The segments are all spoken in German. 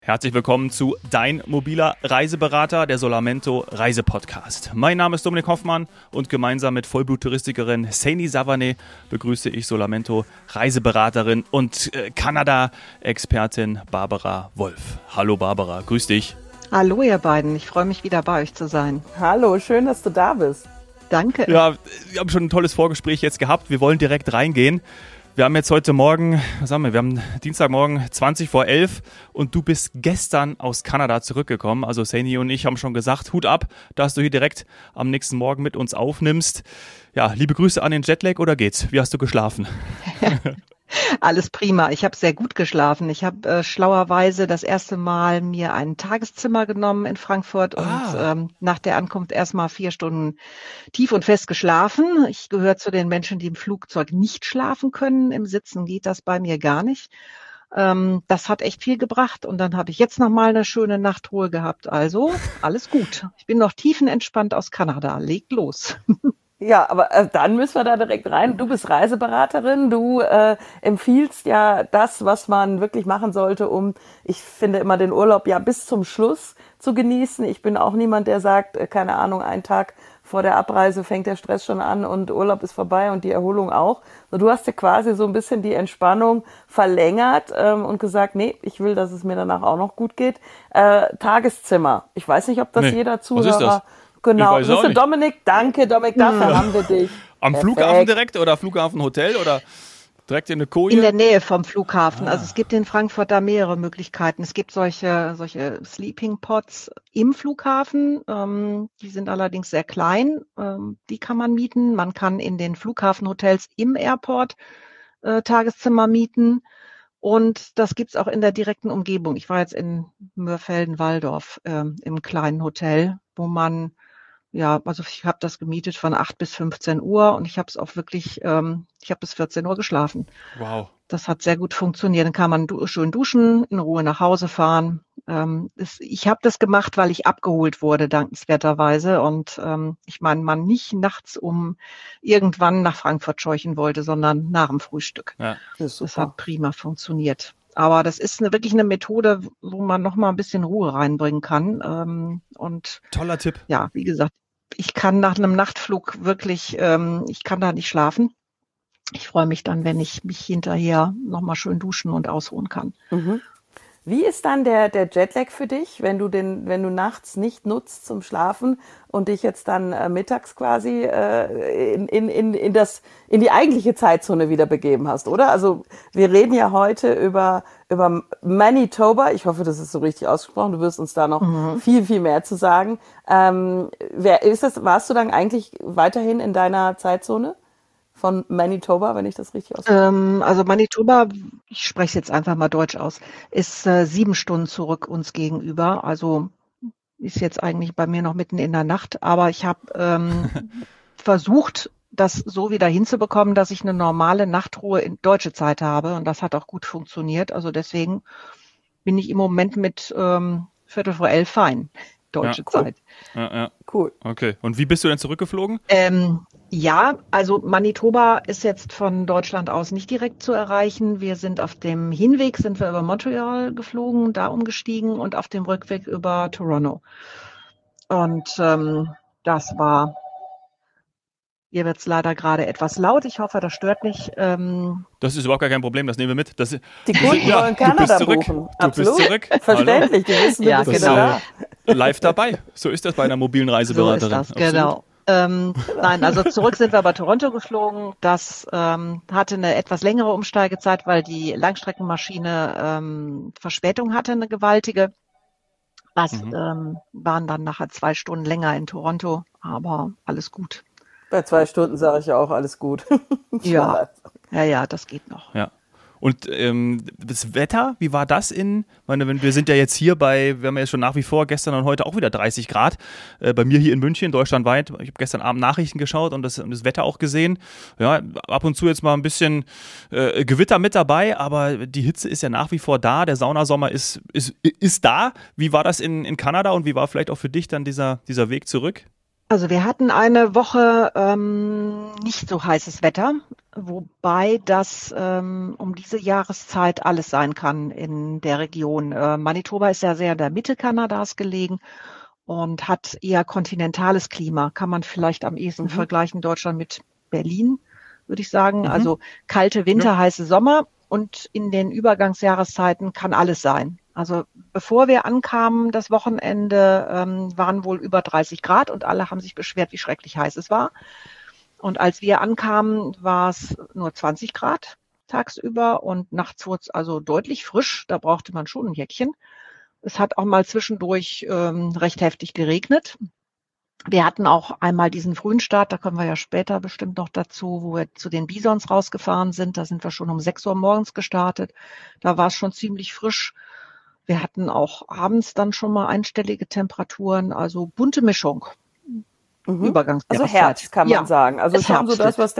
Herzlich willkommen zu Dein mobiler Reiseberater, der Solamento Reisepodcast. Mein Name ist Dominik Hoffmann und gemeinsam mit Vollbluttouristikerin Saini Savane begrüße ich Solamento Reiseberaterin und Kanada-Expertin Barbara Wolf. Hallo Barbara, grüß dich. Hallo ihr beiden, ich freue mich wieder bei euch zu sein. Hallo, schön, dass du da bist. Danke. Ja, wir haben schon ein tolles Vorgespräch jetzt gehabt. Wir wollen direkt reingehen. Wir haben jetzt heute Morgen, wir haben Dienstagmorgen 20 vor 11 und du bist gestern aus Kanada zurückgekommen. Also Saini und ich haben schon gesagt, Hut ab, dass du hier direkt am nächsten Morgen mit uns aufnimmst. Ja, liebe Grüße an den Jetlag oder geht's? Wie hast du geschlafen? Alles prima. Ich habe sehr gut geschlafen. Ich habe schlauerweise das erste Mal mir ein Tageszimmer genommen in Frankfurt und nach der Ankunft erstmal 4 Stunden tief und fest geschlafen. Ich gehöre zu den Menschen, die im Flugzeug nicht schlafen können. Im Sitzen geht das bei mir gar nicht. Das hat echt viel gebracht und dann habe ich jetzt nochmal eine schöne Nachtruhe gehabt. Also alles gut. Ich bin noch tiefenentspannt aus Kanada. Legt los. Ja, aber dann müssen wir da direkt rein. Du bist Reiseberaterin, du empfiehlst ja das, was man wirklich machen sollte, um, ich finde immer den Urlaub ja bis zum Schluss zu genießen. Ich bin auch niemand, der sagt, keine Ahnung, einen Tag vor der Abreise fängt der Stress schon an und Urlaub ist vorbei und die Erholung auch. Du hast ja quasi so ein bisschen die Entspannung verlängert und gesagt, nee, ich will, dass es mir danach auch noch gut geht. Tageszimmer. Ich weiß nicht, ob das jeder Zuhörer... Was ist das? Genau, das ist Dominik, danke Dominik, dafür haben wir dich. Am Perfekt. Flughafen direkt oder Flughafenhotel oder direkt in eine Koje? In der Nähe vom Flughafen. Also es gibt in Frankfurt da mehrere Möglichkeiten. Es gibt solche Sleeping Pods im Flughafen. Die sind allerdings sehr klein. Die kann man mieten. Man kann in den Flughafenhotels im Airport Tageszimmer mieten. Und das gibt's auch in der direkten Umgebung. Ich war jetzt in Mörfelden-Walldorf im kleinen Hotel, wo man ich habe das gemietet von 8 bis 15 Uhr und ich habe es auch wirklich, ich habe bis 14 Uhr geschlafen. Wow. Das hat sehr gut funktioniert. Dann kann man schön duschen, in Ruhe nach Hause fahren. Ich habe das gemacht, weil ich abgeholt wurde, dankenswerterweise. Und ich meine, man nicht nachts irgendwann nach Frankfurt scheuchen wollte, sondern nach dem Frühstück. Ja, das hat prima funktioniert. Aber das ist wirklich eine Methode, wo man noch mal ein bisschen Ruhe reinbringen kann. Und toller Tipp. Ja, wie gesagt, ich kann nach einem Nachtflug wirklich, ich kann da nicht schlafen. Ich freue mich dann, wenn ich mich hinterher noch mal schön duschen und ausruhen kann. Mhm. Wie ist dann der Jetlag für dich, wenn du nachts nicht nutzt zum Schlafen und dich jetzt dann mittags quasi in die eigentliche Zeitzone wieder begeben hast, oder? Also wir reden ja heute über Manitoba. Ich hoffe, das ist so richtig ausgesprochen. Du wirst uns da noch viel, viel mehr zu sagen. Warst du dann eigentlich weiterhin in deiner Zeitzone? Von Manitoba, wenn ich das richtig ausspreche? Also Manitoba, ich spreche es jetzt einfach mal deutsch aus, ist 7 Stunden zurück uns gegenüber. Also ist jetzt eigentlich bei mir noch mitten in der Nacht. Aber ich habe versucht, das so wieder hinzubekommen, dass ich eine normale Nachtruhe in deutsche Zeit habe. Und das hat auch gut funktioniert. Also deswegen bin ich im Moment mit 11:15 fein. Deutsche Zeit. Ja. Cool. Okay. Und wie bist du denn zurückgeflogen? Ja, also Manitoba ist jetzt von Deutschland aus nicht direkt zu erreichen. Wir sind auf dem Hinweg über Montreal geflogen, da umgestiegen und auf dem Rückweg über Toronto. Und das war, hier wird's leider gerade etwas laut. Ich hoffe, das stört nicht. Das ist überhaupt gar kein Problem, das nehmen wir mit. Die Kunden wollen Kanada buchen. Du bist zurück. Verständlich, die wissen, du bist genau. da. Live dabei. So ist das bei einer mobilen Reiseberaterin. So ist das, genau. Nein, also zurück sind wir aber Toronto geflogen. Das hatte eine etwas längere Umsteigezeit, weil die Langstreckenmaschine Verspätung hatte, eine gewaltige. Das waren dann nachher 2 Stunden länger in Toronto, aber alles gut. Bei 2 Stunden sage ich ja auch, alles gut. Ja, das geht noch. Ja. Und das Wetter, wie war das wir sind ja jetzt hier wir haben ja schon nach wie vor gestern und heute auch wieder 30 Grad. Bei mir hier in München, deutschlandweit. Ich habe gestern Abend Nachrichten geschaut und das Wetter auch gesehen. Ja, ab und zu jetzt mal ein bisschen Gewitter mit dabei, aber die Hitze ist ja nach wie vor da. Der Saunasommer ist da. Wie war das in Kanada und wie war vielleicht auch für dich dann dieser Weg zurück? Also wir hatten eine Woche nicht so heißes Wetter, wobei das um diese Jahreszeit alles sein kann in der Region. Manitoba ist ja sehr in der Mitte Kanadas gelegen und hat eher kontinentales Klima. Kann man vielleicht am ehesten vergleichen Deutschland mit Berlin, würde ich sagen. Also kalte Winter, heiße Sommer und in den Übergangsjahreszeiten kann alles sein. Also bevor wir ankamen, das Wochenende, waren wohl über 30 Grad und alle haben sich beschwert, wie schrecklich heiß es war. Und als wir ankamen, war es nur 20 Grad tagsüber und nachts wurde es also deutlich frisch. Da brauchte man schon ein Jäckchen. Es hat auch mal zwischendurch recht heftig geregnet. Wir hatten auch einmal diesen frühen Start, da kommen wir ja später bestimmt noch dazu, wo wir zu den Bisons rausgefahren sind. Da sind wir schon um 6 Uhr morgens gestartet. Da war es schon ziemlich frisch. Wir hatten auch abends dann schon mal einstellige Temperaturen, also bunte Mischung. Also Herbst kann man sagen. Also schon herbstet. So das, was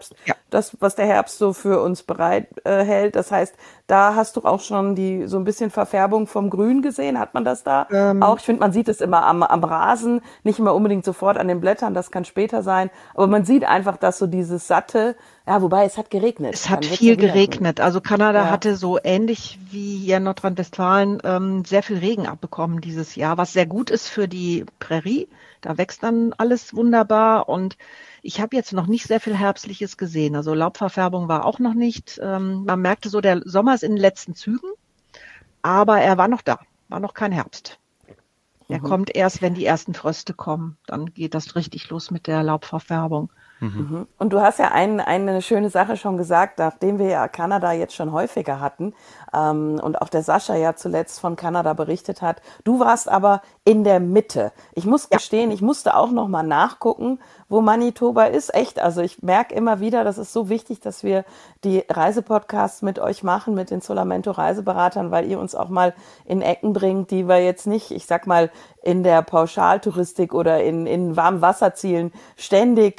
der Herbst so für uns bereit hält. Das heißt, da hast du auch schon so ein bisschen Verfärbung vom Grün gesehen. Hat man das da auch? Ich finde, man sieht es immer am Rasen, nicht immer unbedingt sofort an den Blättern. Das kann später sein. Aber man sieht einfach, dass so dieses satte, ja, wobei es hat geregnet. Es hat viel geregnet. Also Kanada hatte so ähnlich wie hier in Nordrhein-Westfalen sehr viel Regen abbekommen dieses Jahr, was sehr gut ist für die Prärie. Da wächst dann alles wunderbar und ich habe jetzt noch nicht sehr viel Herbstliches gesehen. Also Laubverfärbung war auch noch nicht. Man merkte so, der Sommer ist in den letzten Zügen, aber er war noch da, war noch kein Herbst. Er kommt erst, wenn die ersten Fröste kommen. Dann geht das richtig los mit der Laubverfärbung. Und du hast ja eine schöne Sache schon gesagt, nachdem wir ja Kanada jetzt schon häufiger hatten und auch der Sascha ja zuletzt von Kanada berichtet hat. Du warst aber in der Mitte. Ich muss gestehen, ich musste auch noch mal nachgucken, wo Manitoba ist. Echt, also ich merke immer wieder, das ist so wichtig, dass wir die Reisepodcasts mit euch machen, mit den Solamento Reiseberatern, weil ihr uns auch mal in Ecken bringt, die wir jetzt nicht, ich sag mal, in der Pauschaltouristik oder in Warmwasserzielen ständig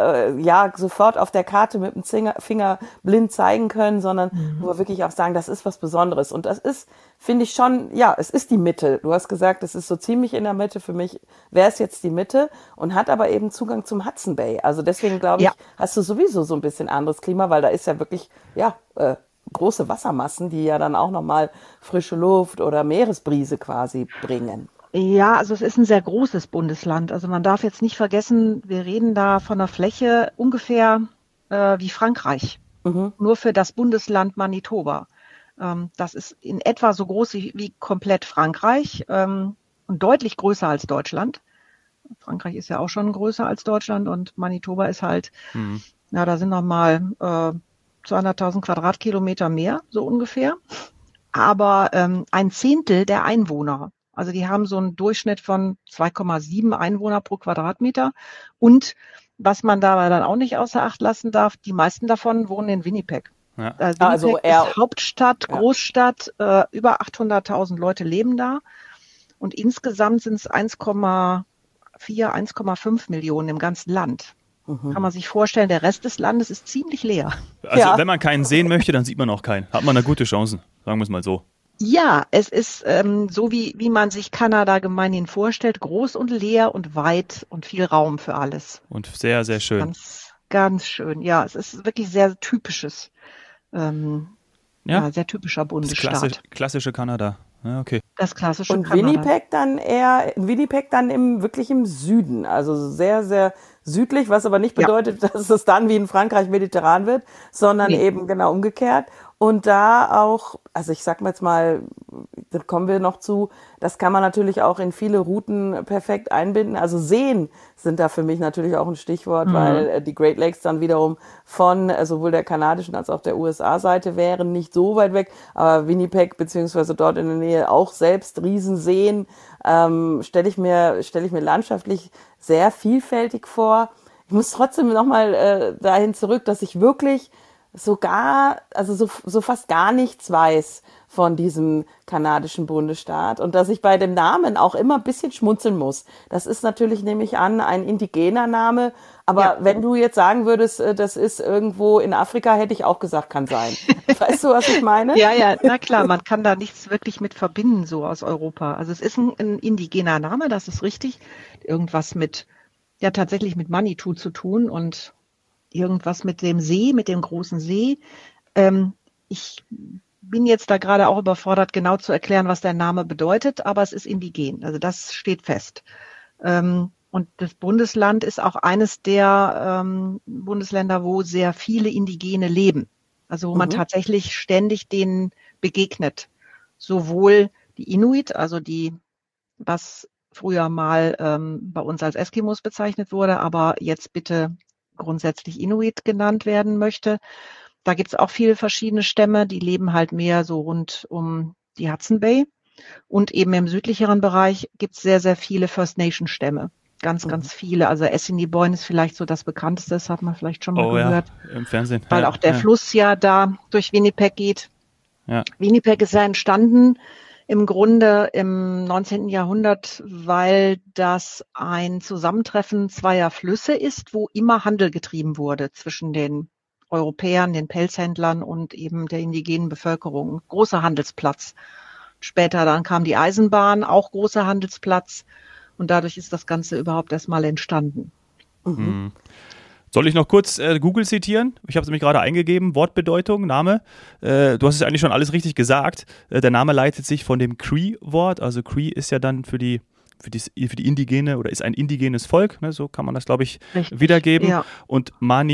sofort auf der Karte mit dem Finger blind zeigen können, sondern wo wir wirklich auch sagen, das ist was Besonderes. Und das ist, finde ich schon, ja, es ist die Mitte. Du hast gesagt, es ist so ziemlich in der Mitte. Für mich wäre es jetzt die Mitte und hat aber eben Zugang zum Hudson Bay. Also deswegen glaube ich, hast du sowieso so ein bisschen anderes Klima, weil da ist ja wirklich, große Wassermassen, die ja dann auch nochmal frische Luft oder Meeresbrise quasi bringen. Ja, also es ist ein sehr großes Bundesland. Also man darf jetzt nicht vergessen, wir reden da von einer Fläche ungefähr wie Frankreich. Nur für das Bundesland Manitoba. Das ist in etwa so groß wie komplett Frankreich und deutlich größer als Deutschland. Frankreich ist ja auch schon größer als Deutschland und Manitoba ist halt, da sind nochmal 200.000 Quadratkilometer mehr, so ungefähr. Aber ein Zehntel der Einwohner. Also die haben so einen Durchschnitt von 2,7 Einwohner pro Quadratmeter. Und was man dabei dann auch nicht außer Acht lassen darf, die meisten davon wohnen in Winnipeg. Ja. Winnipeg ist Hauptstadt, Großstadt, über 800.000 Leute leben da. Und insgesamt sind es 1,4, 1,5 Millionen im ganzen Land. Kann man sich vorstellen, der Rest des Landes ist ziemlich leer. Also wenn man keinen sehen möchte, dann sieht man auch keinen. Hat man eine gute Chance, sagen wir es mal so. Ja, es ist so, wie man sich Kanada gemeinhin vorstellt, groß und leer und weit und viel Raum für alles. Und sehr, sehr schön. Ganz, ganz schön. Ja, es ist wirklich sehr typisches, sehr typischer Bundesstaat. Das klassische Kanada. Ja, okay. Das klassische und Kanada. Winnipeg dann wirklich im Süden, also sehr, sehr südlich, was aber nicht bedeutet, dass es dann wie in Frankreich mediterran wird, sondern eben genau umgekehrt. Und da auch, also ich sag mal jetzt mal, da kommen wir noch zu, das kann man natürlich auch in viele Routen perfekt einbinden. Also Seen sind da für mich natürlich auch ein Stichwort, weil die Great Lakes dann wiederum von sowohl der kanadischen als auch der USA-Seite wären, nicht so weit weg. Aber Winnipeg beziehungsweise dort in der Nähe auch selbst Riesenseen, stelle ich mir landschaftlich sehr vielfältig vor. Ich muss trotzdem nochmal dahin zurück, dass ich wirklich so fast gar nichts weiß von diesem kanadischen Bundesstaat und dass ich bei dem Namen auch immer ein bisschen schmunzeln muss. Das ist natürlich, nehme ich an, ein indigener Name, aber wenn du jetzt sagen würdest, das ist irgendwo in Afrika, hätte ich auch gesagt, kann sein. Weißt du, was ich meine? Ja, na klar, man kann da nichts wirklich mit verbinden, so aus Europa. Also es ist ein indigener Name, das ist richtig. Irgendwas mit ja tatsächlich mit Manitou zu tun und irgendwas mit dem See, mit dem großen See. Ich bin jetzt da gerade auch überfordert, genau zu erklären, was der Name bedeutet, aber es ist indigen. Also das steht fest. Und das Bundesland ist auch eines der Bundesländer, wo sehr viele Indigene leben. Also wo man tatsächlich ständig denen begegnet. Sowohl die Inuit, also die, was früher mal bei uns als Eskimos bezeichnet wurde, aber jetzt bitte grundsätzlich Inuit genannt werden möchte. Da gibt es auch viele verschiedene Stämme, die leben halt mehr so rund um die Hudson Bay. Und eben im südlicheren Bereich gibt es sehr, sehr viele First Nation Stämme. Ganz, ganz viele. Also Assiniboine ist vielleicht so das bekannteste, das hat man vielleicht schon mal gehört. Ja, im Fernsehen. Weil auch der Fluss ja da durch Winnipeg geht. Ja. Winnipeg ist ja entstanden im Grunde im 19. Jahrhundert, weil das ein Zusammentreffen zweier Flüsse ist, wo immer Handel getrieben wurde zwischen den Europäern, den Pelzhändlern und eben der indigenen Bevölkerung. Großer Handelsplatz. Später dann kam die Eisenbahn, auch großer Handelsplatz. Und dadurch ist das Ganze überhaupt erstmal entstanden. Mhm. Soll ich noch kurz Google zitieren? Ich habe es nämlich gerade eingegeben. Wortbedeutung, Name. Du hast es eigentlich schon alles richtig gesagt. Der Name leitet sich von dem Cree-Wort. Also Cree ist ja dann für die Indigene oder ist ein indigenes Volk. Ne? So kann man das, glaube ich, wiedergeben. Ja. Und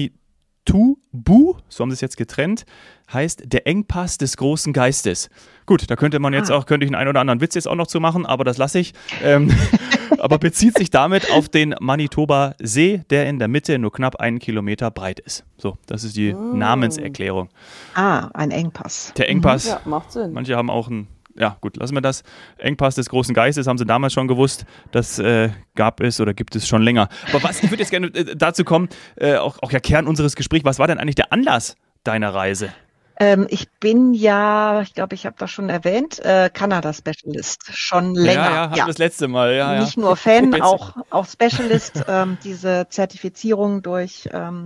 Manitobu, so haben sie es jetzt getrennt, heißt der Engpass des großen Geistes. Gut, da könnte man jetzt könnte ich einen oder anderen Witz jetzt auch noch zu machen, aber das lasse ich. Aber bezieht sich damit auf den Manitoba See, der in der Mitte nur knapp 1 Kilometer breit ist. So, das ist die Namenserklärung. Ein Engpass. Der Engpass. Ja, macht Sinn. Manche haben auch ja gut, lassen wir das. Engpass des großen Geistes, haben sie damals schon gewusst. Das gab es oder gibt es schon länger. Aber ich würde jetzt gerne dazu kommen, auch ja Kern unseres Gesprächs, was war denn eigentlich der Anlass deiner Reise? Ich bin ja, ich glaube, ich habe das schon erwähnt, Kanada-Specialist, schon länger. Ja, das letzte Mal. Ja, nicht nur Fan, auch Specialist, diese Zertifizierung durch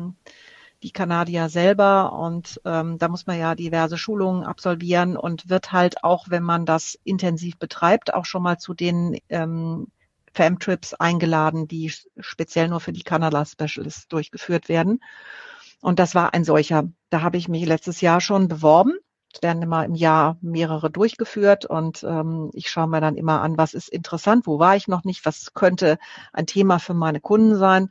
die Kanadier selber und da muss man ja diverse Schulungen absolvieren und wird halt auch, wenn man das intensiv betreibt, auch schon mal zu den Fam-Trips eingeladen, die speziell nur für die Kanada-Specialists durchgeführt werden. Und das war ein solcher. Da habe ich mich letztes Jahr schon beworben. Es werden immer im Jahr mehrere durchgeführt und ich schaue mir dann immer an, was ist interessant, wo war ich noch nicht, was könnte ein Thema für meine Kunden sein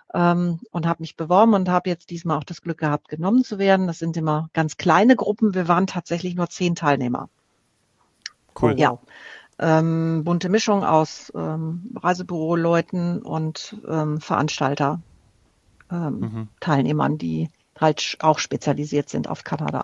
und habe mich beworben und habe jetzt diesmal auch das Glück gehabt, genommen zu werden. Das sind immer ganz kleine Gruppen. Wir waren tatsächlich nur 10 Teilnehmer. Cool. Ja. Bunte Mischung aus Reisebüroleuten und Veranstalter. Teilnehmern, die halt auch spezialisiert sind auf Kanada.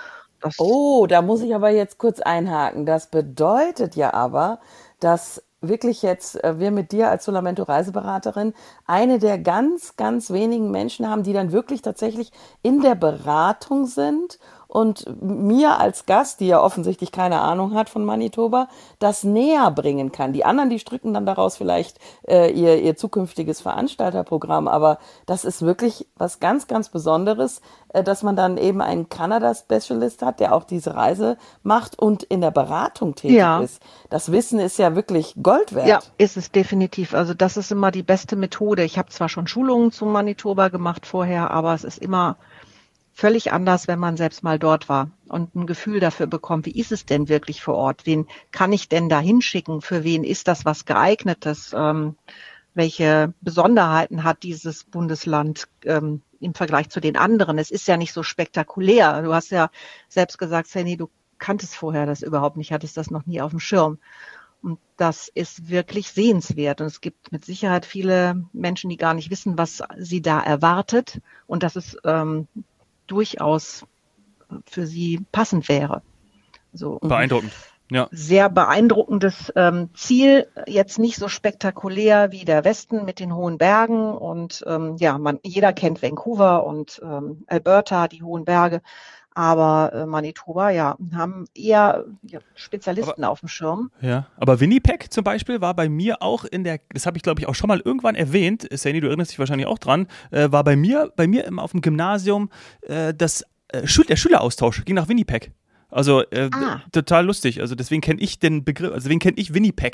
Da muss ich aber jetzt kurz einhaken. Das bedeutet ja aber, dass wirklich jetzt wir mit dir als Solamento Reiseberaterin eine der ganz, ganz wenigen Menschen haben, die dann wirklich tatsächlich in der Beratung sind und mir als Gast, die ja offensichtlich keine Ahnung hat von Manitoba, das näher bringen kann. Die anderen, die stricken dann daraus vielleicht ihr zukünftiges Veranstalterprogramm, aber das ist wirklich was ganz, ganz Besonderes, dass man dann eben einen Kanada-Specialist hat, der auch diese Reise macht und in der Beratung tätig ist. Das Wissen ist ja wirklich Gold wert. Ja, ist es definitiv. Also das ist immer die beste Methode. Ich habe zwar schon Schulungen zum Manitoba gemacht vorher, aber es ist immer völlig anders, wenn man selbst mal dort war und ein Gefühl dafür bekommt, wie ist es denn wirklich vor Ort? Wen kann ich denn da hinschicken? Für wen ist das was Geeignetes? Welche Besonderheiten hat dieses Bundesland im Vergleich zu den anderen? Es ist ja nicht so spektakulär. Du hast ja selbst gesagt, Sani, du kanntest vorher das überhaupt nicht, hattest das noch nie auf dem Schirm. Und das ist wirklich sehenswert. Und es gibt mit Sicherheit viele Menschen, die gar nicht wissen, was sie da erwartet. Und das ist durchaus für sie passend wäre. So. Beeindruckend. Ja. Sehr beeindruckendes Ziel, jetzt nicht so spektakulär wie der Westen mit den hohen Bergen und jeder kennt Vancouver und Alberta, die hohen Berge, aber Manitoba, haben eher Spezialisten auf dem Schirm. Ja, aber Winnipeg zum Beispiel war bei mir auch das habe ich glaube ich auch schon mal irgendwann erwähnt, Sani, du erinnerst dich wahrscheinlich auch dran, war bei mir auf dem Gymnasium der Schüleraustausch ging nach Winnipeg. Also total lustig. Also deswegen kenne ich den Begriff, deswegen kenne ich Winnipeg.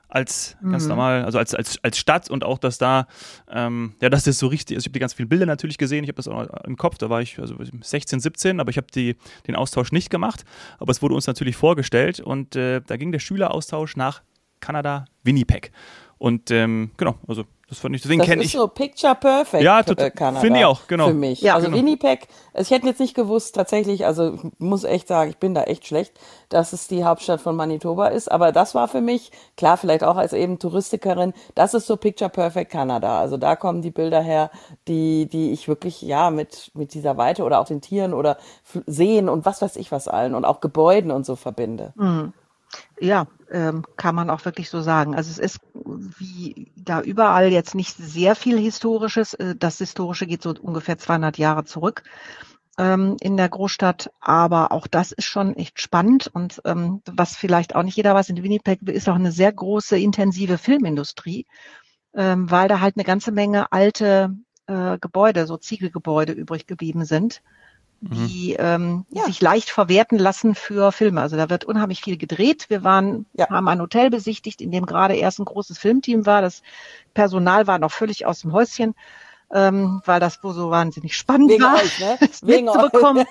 als ganz normal, also als Stadt und auch, dass da, dass das so richtig ist. Ich habe die ganz vielen Bilder natürlich gesehen, ich habe das auch im Kopf, da war ich also 16, 17, aber ich habe den Austausch nicht gemacht, aber es wurde uns natürlich vorgestellt und da ging der Schüleraustausch nach Kanada, Winnipeg. Und genau, also das fand ich, deswegen kenne ich. Das ist so Picture Perfect, ja, Kanada. Finde ich auch, genau. Für mich. Ja, also genau. Winnipeg, ich hätte jetzt nicht gewusst, tatsächlich, also ich muss echt sagen, ich bin da echt schlecht, dass es die Hauptstadt von Manitoba ist, aber das war für mich, klar, vielleicht auch als eben Touristikerin, das ist so Picture Perfect Kanada. Also da kommen die Bilder her, die ich wirklich, ja, mit dieser Weite oder auch den Tieren oder Seen und was weiß ich was allen und auch Gebäuden und so verbinde. Ja, kann man auch wirklich so sagen. Also es ist wie da überall jetzt nicht sehr viel Historisches. Das Historische geht so ungefähr 200 Jahre zurück in der Großstadt. Aber auch das ist schon echt spannend. Und was vielleicht auch nicht jeder weiß, in Winnipeg ist auch eine sehr große, intensive Filmindustrie, weil da halt eine ganze Menge alte Gebäude, so Ziegelgebäude übrig geblieben sind, die sich leicht verwerten lassen für Filme. Also da wird unheimlich viel gedreht. Wir haben ein Hotel besichtigt, in dem gerade erst ein großes Filmteam war. Das Personal war noch völlig aus dem Häuschen, weil das wohl so wahnsinnig spannend Wegen war, euch, ne? das Wegen mitzubekommen.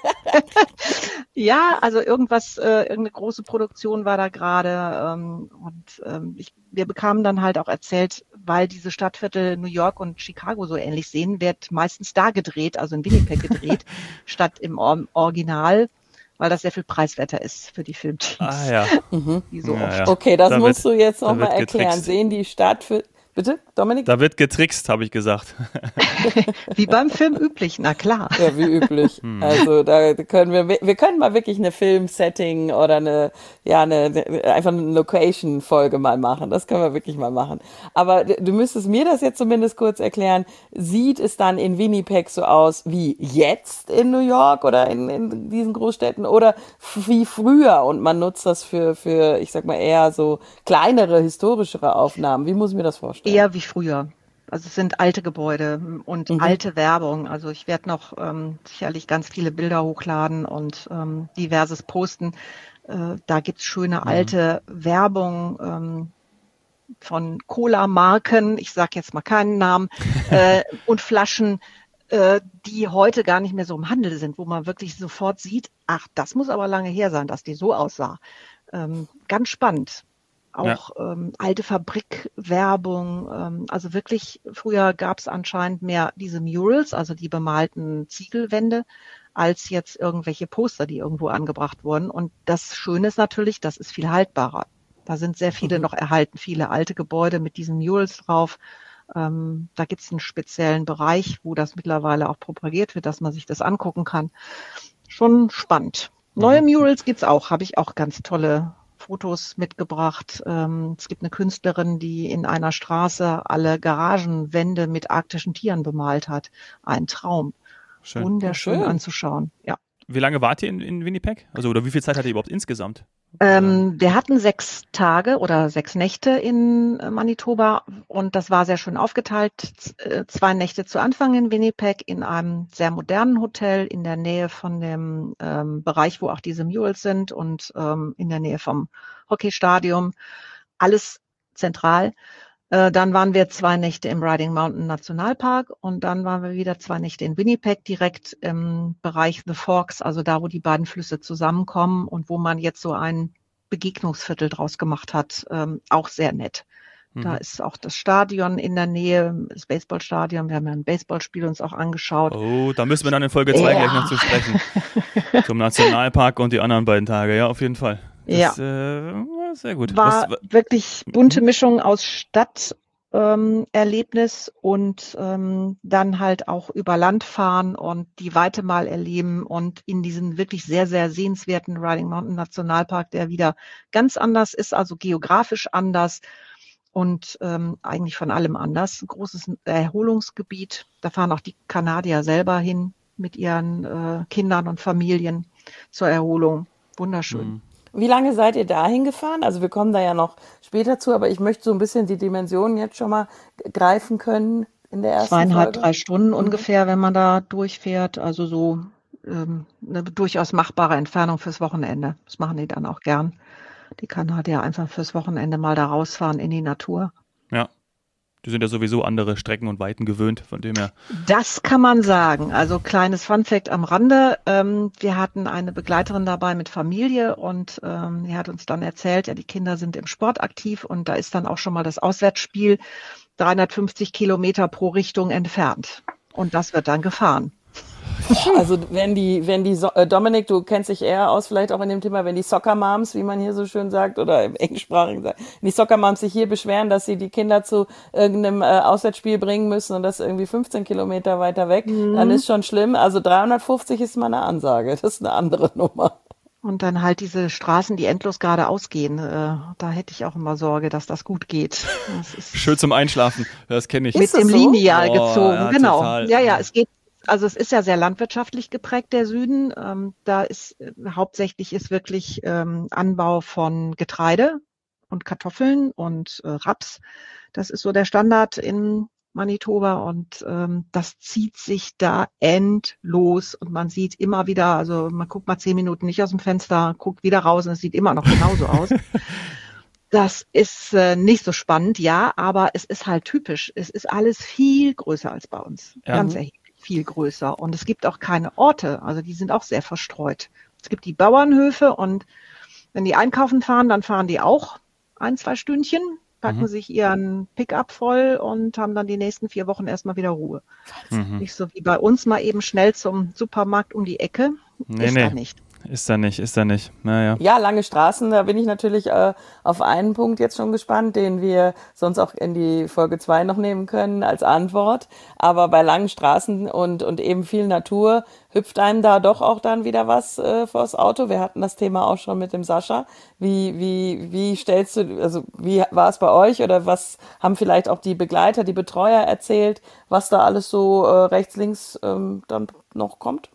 Ja, also irgendeine große Produktion war da gerade wir bekamen dann halt auch erzählt, weil diese Stadtviertel New York und Chicago so ähnlich sehen, wird meistens da gedreht, also in Winnipeg gedreht, statt im Original, weil das sehr viel preiswerter ist für die Filmteams. Ah ja. Wie so oft. Ja. Okay, das musst du jetzt da nochmal wird erklären. getrickst. Sehen die Bitte, Dominik? Da wird getrickst, habe ich gesagt. Wie beim Film üblich, na klar. Ja, wie üblich. Also da können wir können mal wirklich eine Film-Setting oder einfach eine Location-Folge mal machen. Das können wir wirklich mal machen. Aber du müsstest mir das jetzt zumindest kurz erklären. Sieht es dann in Winnipeg so aus wie jetzt in New York oder in diesen Großstädten oder wie früher und man nutzt das für ich sag mal eher so kleinere, historischere Aufnahmen? Wie muss ich mir das vorstellen? Eher wie früher. Also es sind alte Gebäude und alte Werbung. Also ich werde noch sicherlich ganz viele Bilder hochladen und diverses posten. Da gibt's schöne alte Werbung von Cola-Marken, ich sage jetzt mal keinen Namen, und Flaschen, die heute gar nicht mehr so im Handel sind, wo man wirklich sofort sieht, ach, das muss aber lange her sein, dass die so aussah. Ganz spannend. Auch alte Fabrikwerbung, also wirklich, früher gab es anscheinend mehr diese Murals, also die bemalten Ziegelwände, als jetzt irgendwelche Poster, die irgendwo angebracht wurden. Und das Schöne ist natürlich, das ist viel haltbarer. Da sind sehr viele noch erhalten, viele alte Gebäude mit diesen Murals drauf. Da gibt es einen speziellen Bereich, wo das mittlerweile auch propagiert wird, dass man sich das angucken kann. Schon spannend. Neue Murals gibt's auch, habe ich auch ganz tolle Fotos mitgebracht. Es gibt eine Künstlerin, die in einer Straße alle Garagenwände mit arktischen Tieren bemalt hat. Ein Traum. Schön. Wunderschön anzuschauen. Ja. Wie lange wart ihr in Winnipeg? Also, oder wie viel Zeit hattet ihr überhaupt insgesamt? Wir hatten 6 Tage oder 6 Nächte in Manitoba und das war sehr schön aufgeteilt. 2 Nächte zu Anfang in Winnipeg in einem sehr modernen Hotel in der Nähe von dem Bereich, wo auch diese Murals sind und in der Nähe vom Hockeystadion. Alles zentral. Dann waren wir 2 Nächte im Riding Mountain Nationalpark und dann waren wir wieder 2 Nächte in Winnipeg, direkt im Bereich The Forks, also da, wo die beiden Flüsse zusammenkommen und wo man jetzt so ein Begegnungsviertel draus gemacht hat. Auch sehr nett. Da ist auch das Stadion in der Nähe, das Baseballstadion. Wir haben ja ein Baseballspiel uns auch angeschaut. Oh, da müssen wir dann in Folge 2 gleich noch zu sprechen. Zum Nationalpark und die anderen beiden Tage, ja, auf jeden Fall. Das, sehr gut. War wirklich bunte Mischung aus Stadterlebnis und dann halt auch über Land fahren und die Weite mal erleben und in diesen wirklich sehr, sehr sehenswerten Riding Mountain Nationalpark, der wieder ganz anders ist, also geografisch anders und eigentlich von allem anders. Ein großes Erholungsgebiet. Da fahren auch die Kanadier selber hin mit ihren Kindern und Familien zur Erholung. Wunderschön. Wie lange seid ihr dahin gefahren? Also wir kommen da ja noch später zu, aber ich möchte so ein bisschen die Dimensionen jetzt schon mal greifen können in der ersten 2,5, Folge. 3 Stunden ungefähr, wenn man da durchfährt. Also so eine durchaus machbare Entfernung fürs Wochenende. Das machen die dann auch gern. Die kann halt ja einfach fürs Wochenende mal da rausfahren in die Natur. Ja. Die sind ja sowieso andere Strecken und Weiten gewöhnt, von dem her. Das kann man sagen. Also kleines Funfact am Rande. Wir hatten eine Begleiterin dabei mit Familie und die hat uns dann erzählt, ja, die Kinder sind im Sport aktiv und da ist dann auch schon mal das Auswärtsspiel 350 Kilometer pro Richtung entfernt. Und das wird dann gefahren. Also wenn die Dominik, du kennst dich eher aus, vielleicht auch in dem Thema, wenn die Soccer Moms, wie man hier so schön sagt, oder im Englischsprachigen sagt, wenn die Soccer Moms sich hier beschweren, dass sie die Kinder zu irgendeinem Auswärtsspiel bringen müssen und das irgendwie 15 Kilometer weiter weg, dann ist schon schlimm. Also 350 ist mal eine Ansage, das ist eine andere Nummer. Und dann halt diese Straßen, die endlos geradeaus gehen. Da hätte ich auch immer Sorge, dass das gut geht. Das ist schön zum Einschlafen, das kenne ich. mit dem so? Lineal gezogen, ja, genau. total. Ja, es geht. Also es ist ja sehr landwirtschaftlich geprägt, der Süden. Da ist hauptsächlich ist wirklich Anbau von Getreide und Kartoffeln und Raps. Das ist so der Standard in Manitoba und das zieht sich da endlos und man sieht immer wieder, also man guckt mal 10 Minuten nicht aus dem Fenster, guckt wieder raus und es sieht immer noch genauso aus. Das ist nicht so spannend, ja, aber es ist halt typisch. Es ist alles viel größer als bei uns. Ja. Ganz erheblich. Viel größer. Und es gibt auch keine Orte, also die sind auch sehr verstreut. Es gibt die Bauernhöfe und wenn die einkaufen fahren, dann fahren die auch 1-2 Stündchen, packen sich ihren Pickup voll und haben dann die nächsten 4 Wochen erstmal wieder Ruhe. Nicht so wie bei uns mal eben schnell zum Supermarkt um die Ecke. Da nicht. Ist da nicht. Naja. Ja, lange Straßen, da bin ich natürlich auf einen Punkt jetzt schon gespannt, den wir sonst auch in die Folge 2 noch nehmen können als Antwort. Aber bei langen Straßen und eben viel Natur hüpft einem da doch auch dann wieder was vors Auto. Wir hatten das Thema auch schon mit dem Sascha. Wie stellst du, also wie war es bei euch oder was haben vielleicht auch die Begleiter, die Betreuer erzählt, was da alles so rechts, links dann noch kommt?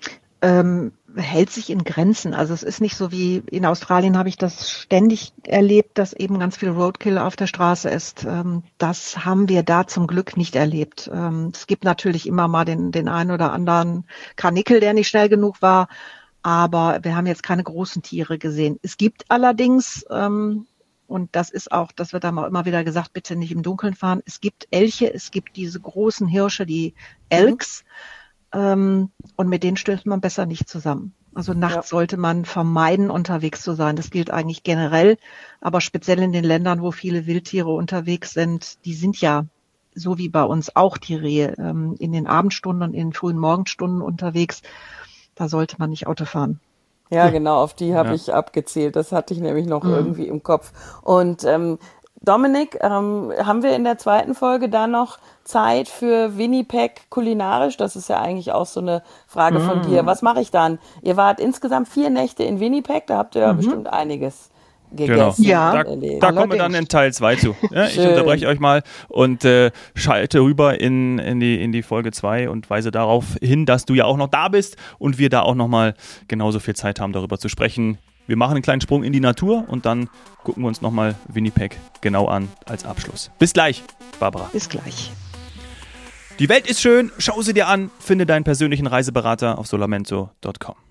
Hält sich in Grenzen. Also es ist nicht so wie in Australien habe ich das ständig erlebt, dass eben ganz viel Roadkill auf der Straße ist. Das haben wir da zum Glück nicht erlebt. Es gibt natürlich immer mal den einen oder anderen Karnickel, der nicht schnell genug war, aber wir haben jetzt keine großen Tiere gesehen. Es gibt allerdings, und das ist auch, das wird dann auch immer wieder gesagt, bitte nicht im Dunkeln fahren, es gibt Elche, es gibt diese großen Hirsche, die Elks, und mit denen stößt man besser nicht zusammen. Also nachts sollte man vermeiden, unterwegs zu sein. Das gilt eigentlich generell, aber speziell in den Ländern, wo viele Wildtiere unterwegs sind, die sind ja, so wie bei uns auch die Rehe, in den Abendstunden und in den frühen Morgenstunden unterwegs. Da sollte man nicht Auto fahren. Ja, genau, auf die habe ich abgezielt. Das hatte ich nämlich noch irgendwie im Kopf. Und Dominik, haben wir in der 2. Folge da noch Zeit für Winnipeg kulinarisch? Das ist ja eigentlich auch so eine Frage von dir. Was mache ich dann? Ihr wart insgesamt 4 Nächte in Winnipeg, da habt ihr ja bestimmt einiges gegessen. Genau. Ja, da kommen wir dann in Teil 2 zu. Ja, ich unterbreche euch mal und schalte rüber in die Folge 2 und weise darauf hin, dass du ja auch noch da bist und wir da auch noch mal genauso viel Zeit haben, darüber zu sprechen. Wir machen einen kleinen Sprung in die Natur und dann gucken wir uns nochmal Winnipeg genau an als Abschluss. Bis gleich, Barbara. Bis gleich. Die Welt ist schön, schau sie dir an, finde deinen persönlichen Reiseberater auf solamento.com.